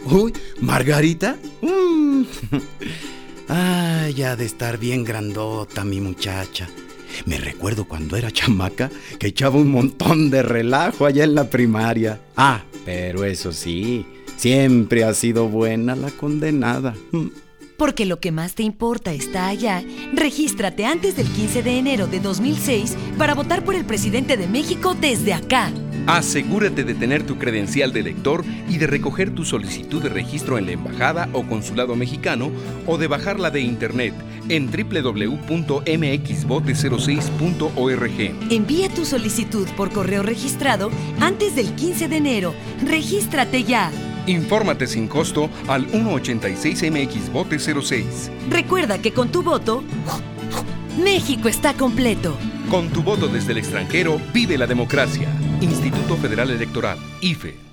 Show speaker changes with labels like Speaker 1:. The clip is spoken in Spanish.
Speaker 1: Uy, ¿Margarita? Ay, ha de estar bien grandota mi muchacha. Me recuerdo cuando era chamaca que echaba un montón de relajo allá en la primaria. Pero eso sí, siempre ha sido buena la condenada.
Speaker 2: Porque lo que más te importa está allá, regístrate antes del 15 de enero de 2006 para votar por el presidente de México desde acá.
Speaker 3: Asegúrate de tener tu credencial de elector y de recoger tu solicitud de registro en la embajada o consulado mexicano o de bajarla de internet en www.mxvote06.org.
Speaker 2: Envía tu solicitud por correo registrado antes del 15 de enero. ¡Regístrate ya!
Speaker 3: Infórmate sin costo al 186 MX Vote 06.
Speaker 2: Recuerda que con tu voto, México está completo.
Speaker 3: Con tu voto desde el extranjero, vive la democracia. Instituto Federal Electoral, IFE.